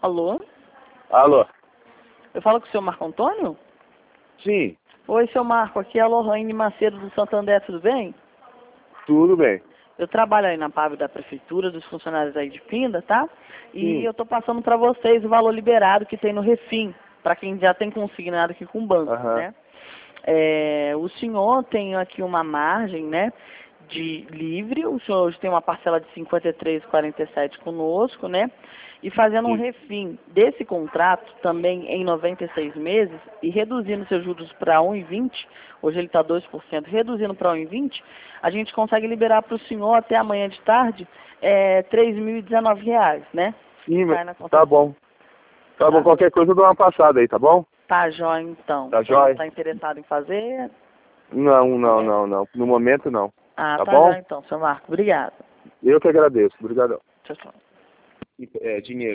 Alô? Alô? Eu falo com o seu Marco Antônio? Sim, Oi, seu Marco, aqui é a Lohane Macedo do Santander, tudo bem? tudo bem. Eu trabalho aí na PAV da Prefeitura, dos funcionários aí de Pinda, tá? E Sim. eu tô passando para vocês o valor liberado que tem no Refim, para quem já tem consignado aqui com o banco, Aham. né? O senhor tem aqui uma margem, né, de livre, o senhor hoje tem uma parcela de 53,47 conosco, né? E fazendo um Sim. refim desse contrato também em 96 meses e reduzindo seus juros para 1,20, hoje ele está 2%, reduzindo para 1,20, a gente consegue liberar para o senhor até amanhã de tarde R$ 3.019, né? Sim, Cai na conta tá do senhor. bom. Tá bom, qualquer coisa eu dou uma passada aí, tá bom? Tá jóia, então. Tá O senhor jóia? está interessado em fazer? Não. No momento não. Ah, Tá tá bom? jóia, então, seu Marco. Obrigada. Eu que agradeço. Obrigadão. Tchau, tchau. Dinheiro.